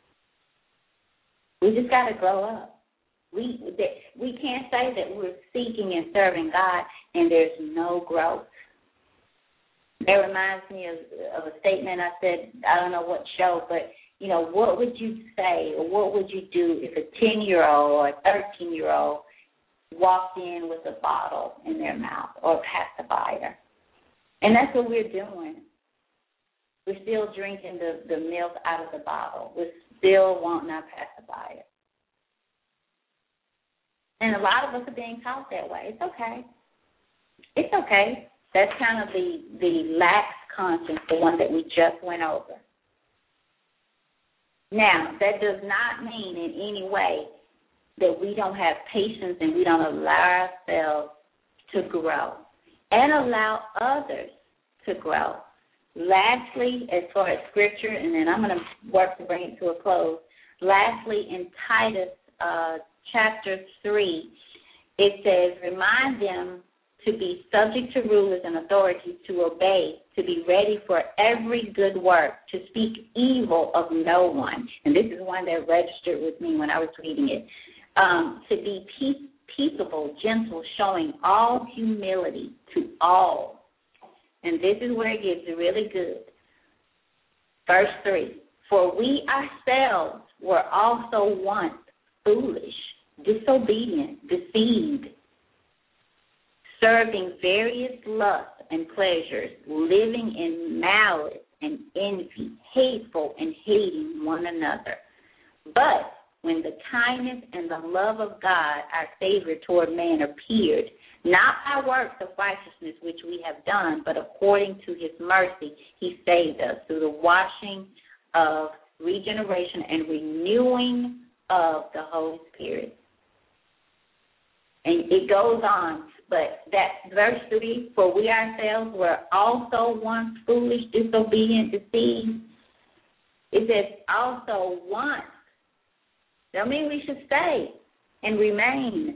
We just got to grow up. We can't say that we're seeking and serving God and there's no growth. That reminds me of a statement I said, I don't know what show, but, you know, what would you say or what would you do if a 10-year-old or a 13-year-old walked in with a bottle in their mouth or a pacifier? And that's what we're doing. We're still drinking the milk out of the bottle. We're still wanting our pacifier. And a lot of us are being taught that way. It's okay. It's okay. That's kind of the lax conscience, the one that we just went over. Now, that does not mean in any way that we don't have patience and we don't allow ourselves to grow and allow others to grow. Lastly, as far as scripture, and then I'm going to work to bring it to a close. Lastly, in Titus chapter 3, it says, remind them to be subject to rulers and authorities, to obey, to be ready for every good work, to speak evil of no one. And this is one that registered with me when I was reading it. To be peaceable, gentle, showing all humility to all. And this is where it gets really good. Verse 3, for we ourselves were also once foolish, disobedient, deceived, serving various lusts and pleasures, living in malice and envy, hateful and hating one another. But when the kindness and the love of God, our Savior toward man, appeared, not by works of righteousness which we have done, but according to his mercy, he saved us through the washing of regeneration and renewing of the Holy Spirit. And it goes on, but that verse 3, for we ourselves were also once foolish, disobedient, deceived. It says also once. That means we should stay and remain.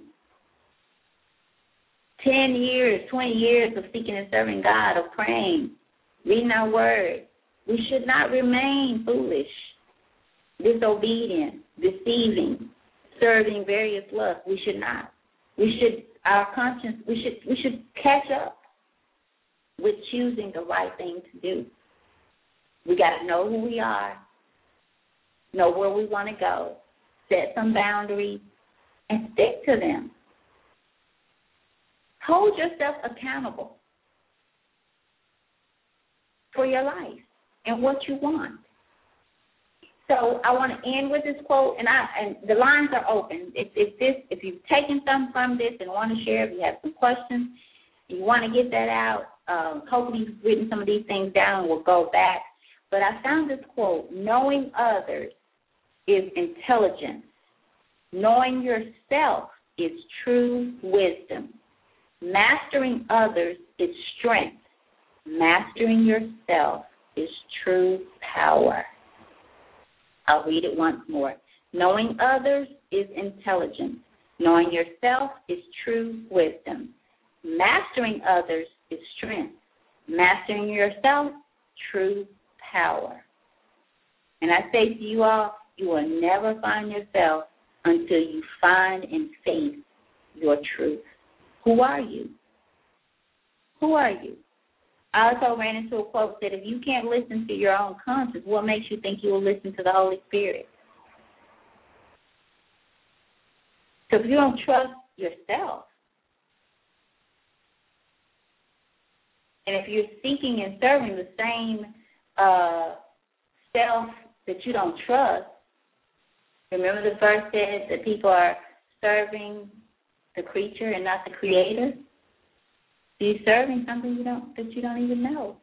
10 years, 20 years of seeking and serving God, of praying, reading our word. We should not remain foolish, disobedient, deceiving, serving various lusts. We should not. We should, our conscience, we should catch up with choosing the right thing to do. We got to know who we are, know where we want to go, set some boundaries, and stick to them. Hold yourself accountable for your life and what you want. So I want to end with this quote, and the lines are open. If you've taken something from this and want to share, if you have some questions, you want to get that out, hopefully you've written some of these things down and we'll go back. But I found this quote, knowing others is intelligence. Knowing yourself is true wisdom. Mastering others is strength. Mastering yourself is true power. I'll read it once more. Knowing others is intelligence. Knowing yourself is true wisdom. Mastering others is strength. Mastering yourself, true power. And I say to you all, you will never find yourself until you find and face your truth. Who are you? Who are you? I also ran into a quote that if you can't listen to your own conscience, what makes you think you will listen to the Holy Spirit? So if you don't trust yourself, and if you're seeking and serving the same self that you don't trust, remember the verse says that people are serving the creature and not the creator? You're serving something that you don't even know.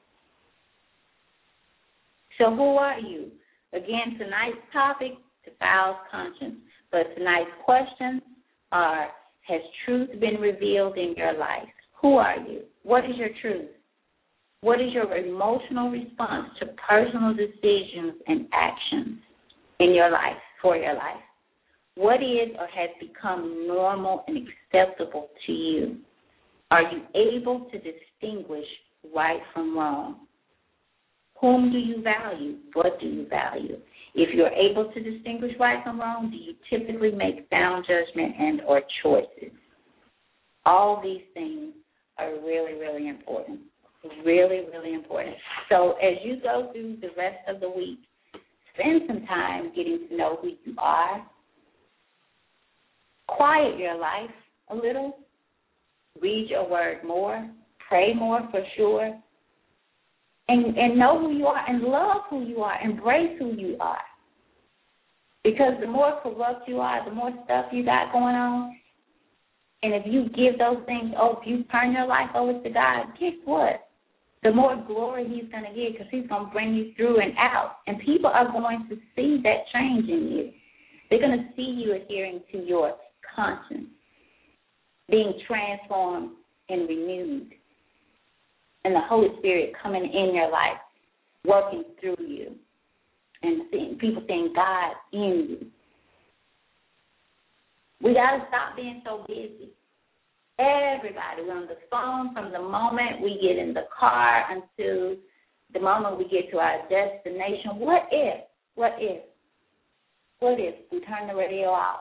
So who are you? Again, tonight's topic, defiles conscience. But tonight's questions are, has truth been revealed in your life? Who are you? What is your truth? What is your emotional response to personal decisions and actions in your life, for your life? What is or has become normal and acceptable to you? Are you able to distinguish right from wrong? Whom do you value? What do you value? If you're able to distinguish right from wrong, do you typically make sound judgment and or choices? All these things are really, really important. Really, really important. So as you go through the rest of the week, spend some time getting to know who you are. Quiet your life a little. Read your word more. Pray more for sure. And know who you are and love who you are. Embrace who you are. Because the more corrupt you are, the more stuff you got going on. And if you give those things, if you turn your life over to God, guess what? The more glory he's going to give because he's going to bring you through and out. And people are going to see that change in you. They're going to see you adhering to your conscience, being transformed and renewed. And the Holy Spirit coming in your life, working through you, and people seeing God in you. We got to stop being so busy. Everybody, we're on the phone from the moment we get in the car until the moment we get to our destination. What if we turn the radio off?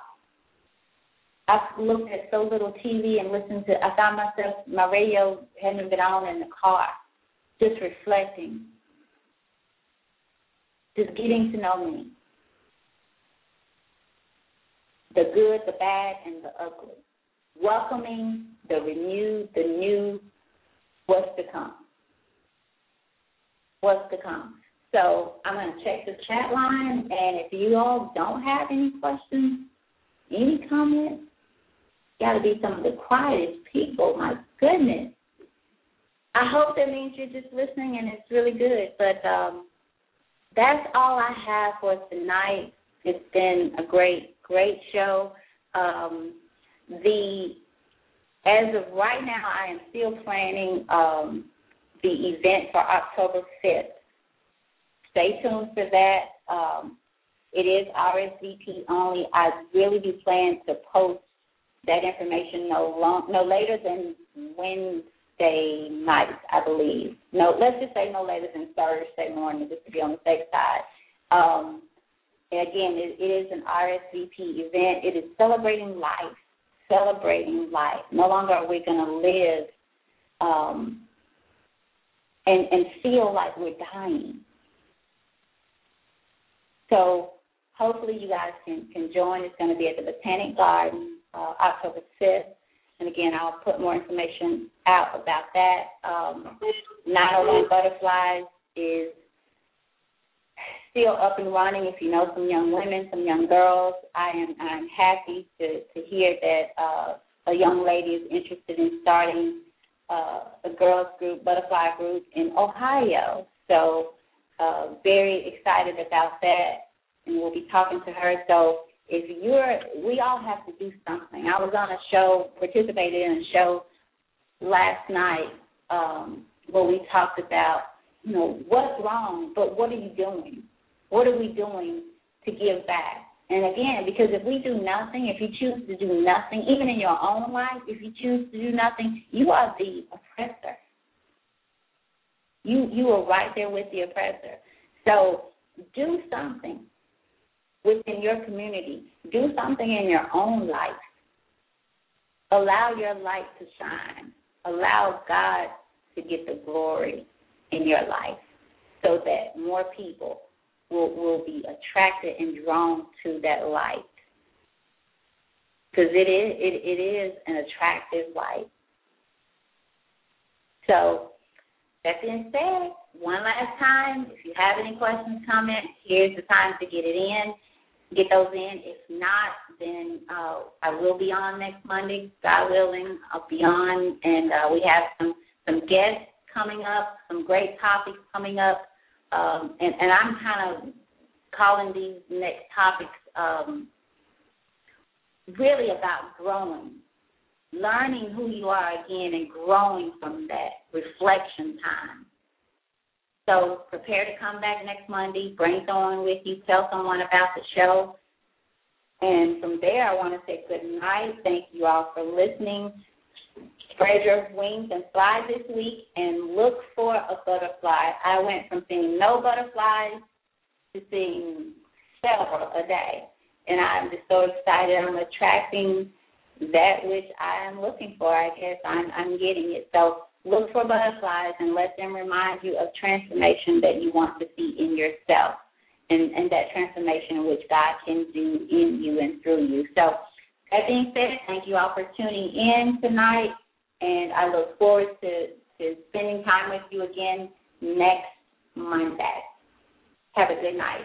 I looked at so little TV and I found myself, my radio hadn't been on in the car, just reflecting, just getting to know me. The good, the bad, and the ugly. Welcoming the renewed, the new, what's to come. What's to come. So I'm going to check the chat line, and if you all don't have any questions, any comments, got to be some of the quietest people. My goodness. I hope that means you're just listening and it's really good. But that's all I have for tonight. It's been a great show. As of right now, I am still planning the event for October 5th. Stay tuned for that. It is RSVP only. I really do plan to post that information no later than Wednesday night, I believe. No, let's just say no later than Thursday morning, just to be on the safe side. And again, it is an RSVP event. It is celebrating life. No longer are we going to live and feel like we're dying. So hopefully you guys can join. It's going to be at the Botanic Garden, October 5th. And, again, I'll put more information out about that. 901 Butterflies is still up and running. If you know some young women, some young girls, I'm happy to hear that a young lady is interested in starting a girls group, butterfly group in Ohio. So very excited about that, and we'll be talking to her. So we all have to do something. I was on a show, participated in a show last night where we talked about, what's wrong, but what are you doing? What are we doing to give back? And again, because if we do nothing, if you choose to do nothing, even in your own life, if you choose to do nothing, you are the oppressor. You are right there with the oppressor. So do something within your community. Do something in your own life. Allow your light to shine. Allow God to get the glory in your life so that more people will be attracted and drawn to that light. Because it is an attractive light. So that being said, one last time, if you have any questions, comments, here's the time to get it in. Get those in. If not, then I will be on next Monday. God willing, I'll be on, and we have some guests coming up, some great topics coming up, and I'm kind of calling these next topics really about growing, learning who you are again and growing from that reflection time. So prepare to come back next Monday. Bring someone with you. Tell someone about the show. And from there, I want to say good night. Thank you all for listening. Spread your wings and fly this week and look for a butterfly. I went from seeing no butterflies to seeing several a day. And I'm just so excited. I'm attracting that which I am looking for. I guess I'm getting it. So look for butterflies and let them remind you of transformation that you want to see in yourself and that transformation which God can do in you and through you. So that being said, thank you all for tuning in tonight, and I look forward to spending time with you again next Monday. Have a good night.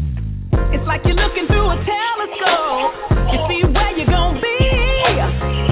It's like you're looking through a telescope. You see where you're going to be.